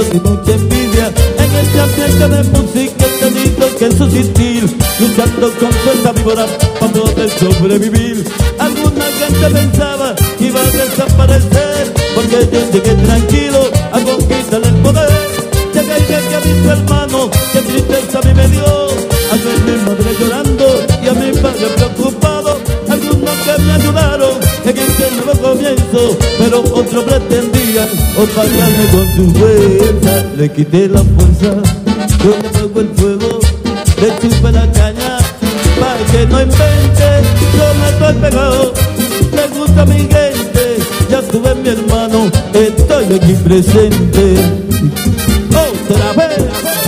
odio y mucha envidia. En este ambiente de música he tenido que subsistir, luchando con esta víbora para poder sobrevivir. Alguna gente pensaba que iba a desaparecer, porque yo llegué tranquilo a conquistar el poder. Llegué y que a mis hermanos, qué tristeza a mí me dio al ver mi madre llorando y a mi padre preocupado. Algunos que me ayudaron en este nuevo comienzo, pero otros pretendían opacarme con su fuerza. Le quité la fuerza, yo le pongo el fuego, le chupé la caña para que no invente. Yo no estoy pegado, le gusta a mi gente, ya tuve mi hermano, estoy aquí presente. Otra vez.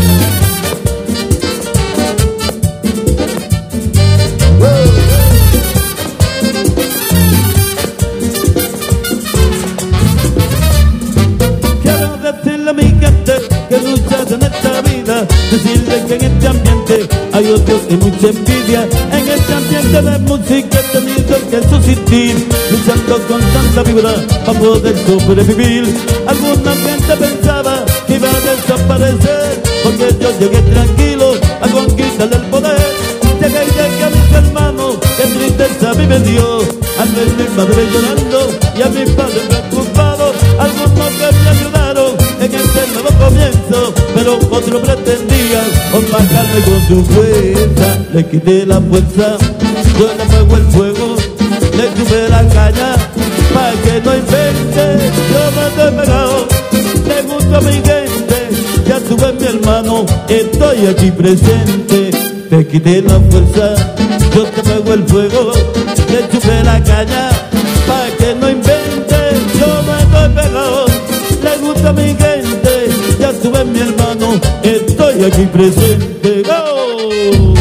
Quiero decirle a mi gente que luchas en esta vida, decirle que en este ambiente hay odio y mucha envidia. En este ambiente de música he tenido que subsistir, luchando con tanta vibra para poder sobrevivir. Alguna gente pensaba que iba a desaparecer, porque yo llegué tranquilo a conquistar el poder. Llegué a mis hermanos, qué tristeza a mí me dio al ver mi madre llorando y a mi padre preocupado. Algunos que me ayudaron en este nuevo comienzo, pero otros pretendían opacarme con su fuerza. Le quité la fuerza, yo le pongo el fuego, le tuve la caña para que no invente. Yo me estoy pegado, le gusta a mi gente, ya tuve mi hermano, estoy aquí presente. Te quité la fuerza, yo te pego el fuego, le chupé la caña para que no invente. Yo me estoy pegado, le gusta a mi gente, ya tuve mi hermano, estoy aquí presente. ¡Go!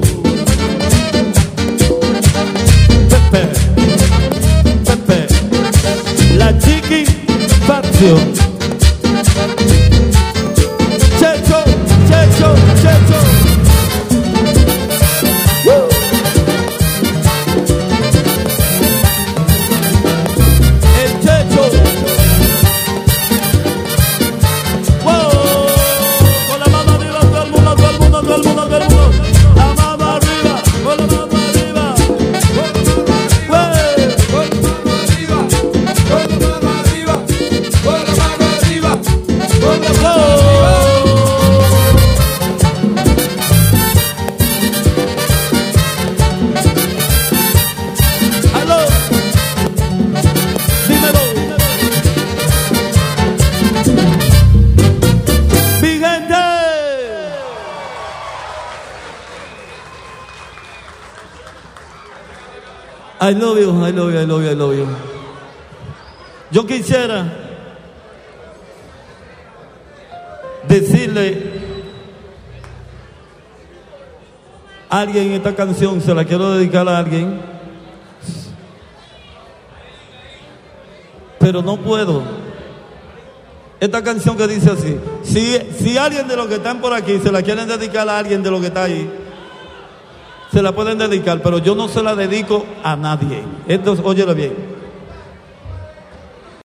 Pepe, Pepe, la Chiqui Facción. Checho, Checho, Checho. I love you, I love you, I love you, I love you. Yo quisiera decirle a alguien esta canción, se la quiero dedicar a alguien, pero no puedo. Esta canción que dice así, si alguien de los que están por aquí se la quieren dedicar a alguien de los que está ahí, se la pueden dedicar, pero yo no se la dedico a nadie. Entonces, óyelo bien.